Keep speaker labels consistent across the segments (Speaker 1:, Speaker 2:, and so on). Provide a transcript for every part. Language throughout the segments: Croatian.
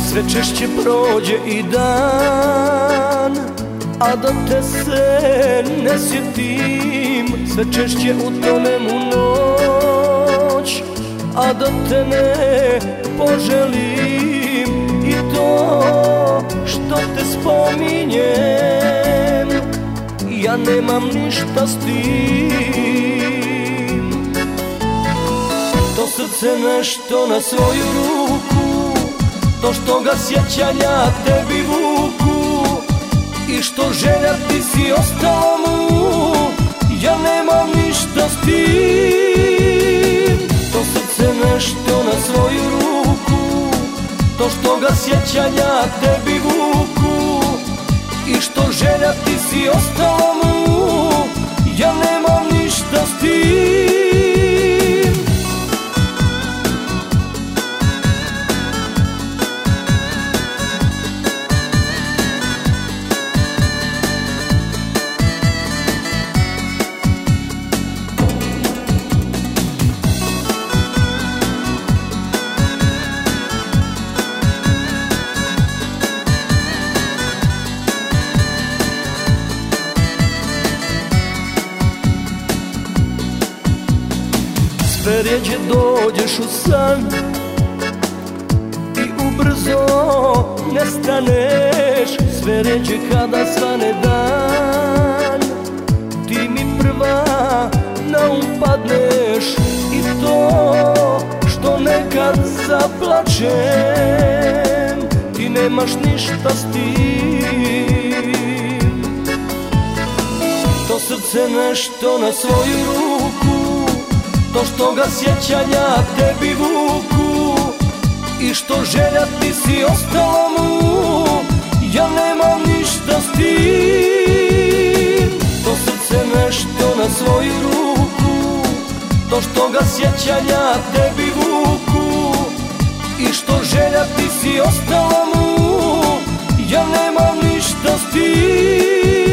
Speaker 1: Sve češće prođe i dan, a da te se ne sjetim. Sve češće utonem u noć, a da te ne poželim. I to što te spominjem, ja nemam ništa s tim. To srce nešto na svoju ruku, to što ga sjećanja tebi vuku, i što želja ti si ostala mu, ja nemam ništa s tim. To srce nešto na svoju ruku, to što ga sjećanja tebi vuku, i što želja ti si ostala mu, ja nemam ništa s tim. Sve rjeđe dođeš u san i ubrzo nestaneš. Sve rjeđe kada svane dan, ti mi prva na um padneš. I to što nekad zaplačem, ti nemaš ništa s tim. To srce nešto na svoju ruku, to što ga sjećanja tebi vuku, i što želja ti si ostala mu, ja nemam ništa s tim. To srce nešto na svoju ruku, to što ga sjećanja tebi vuku, i što želja ti si ostala mu, ja nemam ništa s tim.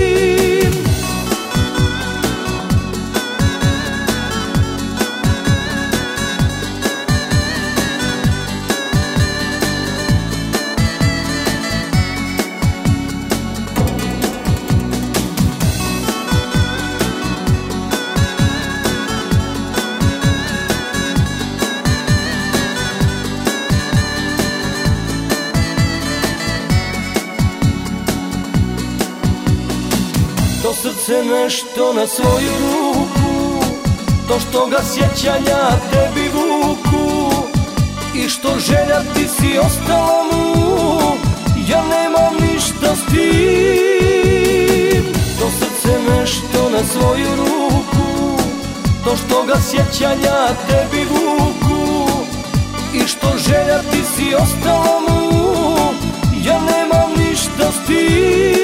Speaker 1: To srce nešto na svoju ruku, to što ga sjećanja tebi vuku, i što želja ti si ostala mu, ja nemam ništa s tim. To srce nešto na svoju ruku, to što ga sjećanja tebi vuku, i što želja ti si ostala mu, ja nemam ništa s tim.